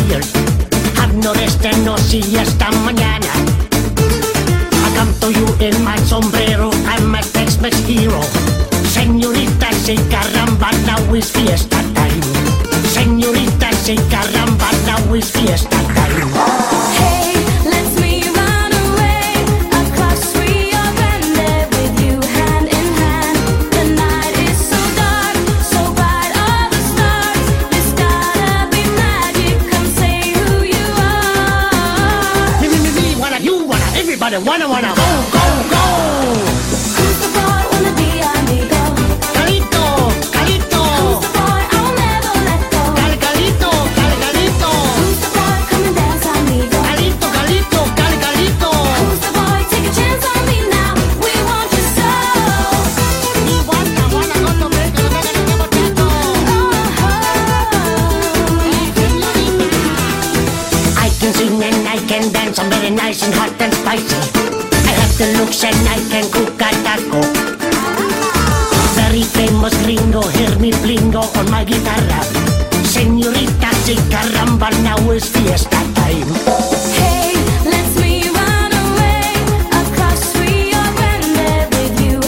tired. Have no rest and no siesta mañana. I come to you in my sombrero, I'm a Tex-Mex hero. Señorita, say caramba, now is fiesta time. Señorita, say caramba, now is fiesta time. Hey, let's me run away across Rio Grande with you hand in hand. The night is so dark, so bright, all the stars. There's gotta be magic, come say who you are. Me, wanna, you wanna, everybody wanna, go, go, go. Who's the boy, wanna be amigo? Calito, calito. Who's the boy, I will never let go? Calito, calito. Who's the boy, come and dance amigo? Calito, calito. Who's the boy, take a chance on me now, we want you so. Wanna go to bed, I can sing and I can dance, I'm very nice and hot and spicy. I have the looks and I can cook a taco. Very famous gringo, hear me blingo on my guitarra. Señorita, si caramba, now is fiesta